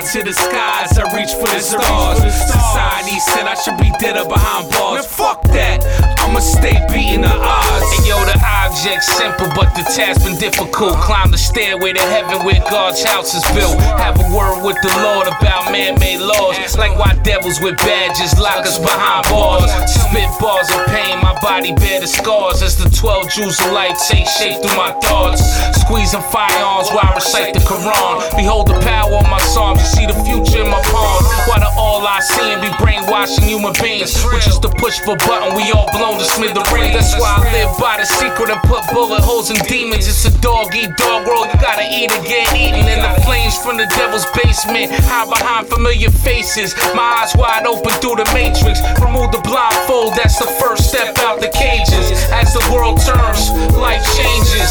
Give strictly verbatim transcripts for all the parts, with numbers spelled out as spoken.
to the skies, I reach for the stars. Society said I should be dead or behind bars. Fuck that, I'ma stay beating the odds. And yo, the object's simple, but the task been difficult. Climb the stairway to heaven where God's house is built. Have a word with the Lord about man-made laws. Like why devils with badges lock us behind bars. Spit bars of pain, my body bear the scars. As the twelve jewels of light take shape through my thoughts. Squeezing firearms while I recite the Quran. Behold the power of my psalms, you see the future in my palm. Why the all I see and be brainwashing human beings. Which is to push for button, we all blown to smithereens. That's why I live by the secret and put bullet holes in demons. It's a dog eat dog world, you gotta eat or get eaten. And the flames from the devil's basement hide behind familiar faces. My eyes wide open through the matrix. Remove the blindfold, that's the first step out the cages. As the world turns, life changes.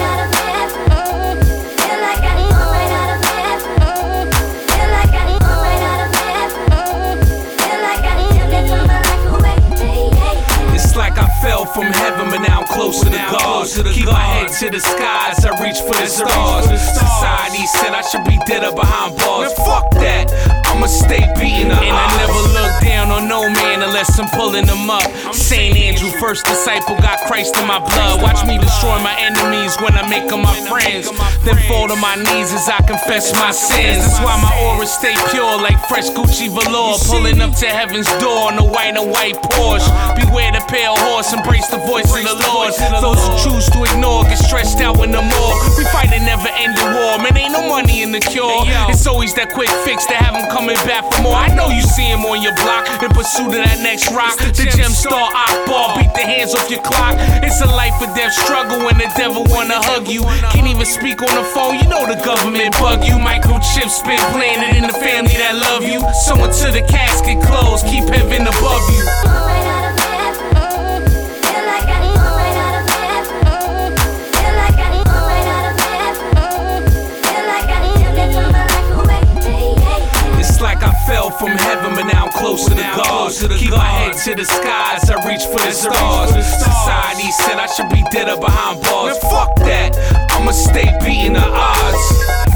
From heaven, but now I'm closer to God. Keep my head to the skies, I reach for the stars. Society said I should be dead or behind bars. Fuck that, I'ma stay beating the odds. And I never look down on no man unless I'm pulling them up. Saint Andrew, first disciple, got Christ in my blood. Watch me destroy my enemies when I make them my friends. Then fall to my knees as I confess my sins. That's why my aura stay pure like fresh Gucci velour. Pulling up to heaven's door on a white and white Porsche. Beware the pale horse, embrace the voice of the Lord. Those who choose to ignore get stretched out in the morgue. We fight a never-ending war, man, ain't no money in the cure. It's always that quick fix to have them coming back for more. I know you see him on your block in pursuit of that next rock. The gem star Akbar, beat the hands off your clock. It's a life or death struggle when the devil wanna hug you. Can't even speak on the phone, you know the government bug you. Microchips been planted in the family that love you. So until the casket close, keep heaven above you. From heaven, but now I'm closer to God. Keep my head to the skies, I reach for the stars. Society said I should be dead or behind bars. Fuck that, I'ma stay beating the odds.